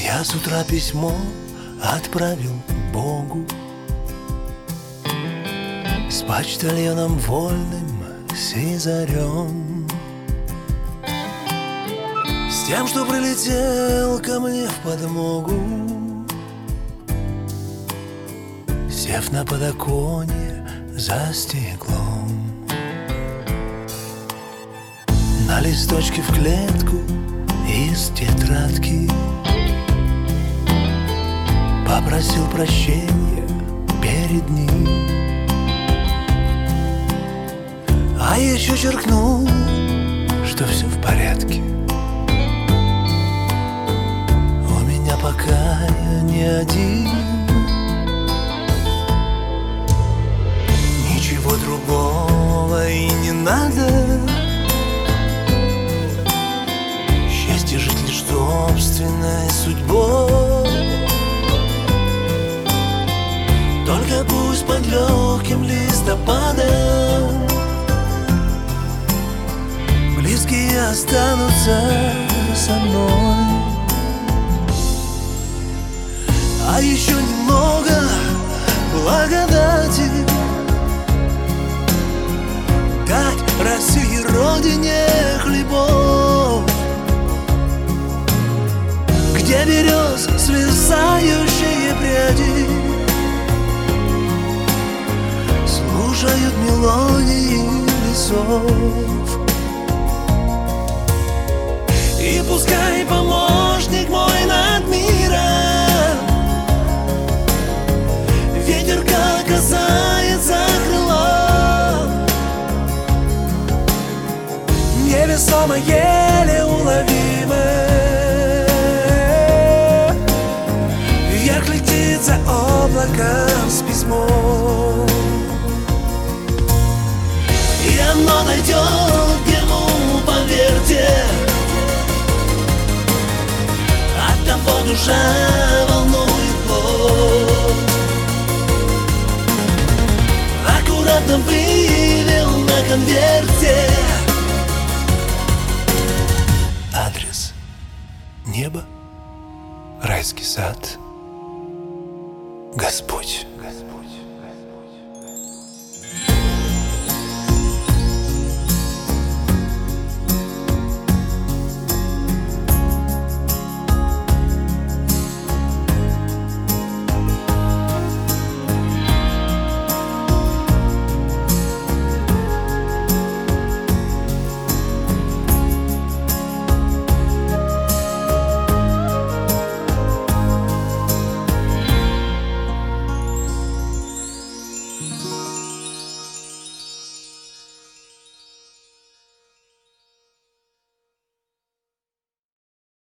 Я с утра письмо отправил Богу с почтальоном вольным Сизарем, с тем, что прилетел ко мне в подмогу, сев на подоконье за стеклом. На листочке в клетку из тетрадки попросил прощения перед ним, а еще черкнул, что все в порядке. У меня пока я не один. Ничего другого и не надо. Счастье жить лишь собственной судьбой. Только пусть под легким листопадом близкие останутся со мной. А еще немного благодати дать России, родине хлебов, где берез свисающие пряди слушают мелодии лесов. И пускай помощник мой над миром ветер как касается крыла, невесомо, еле уловимо вверх летит за облаком с письмом. И оно дойдет к нему, поверьте, оттого душа волнует плоть. Аккуратно вывел на конверте адрес: небо, райский сад, Господь.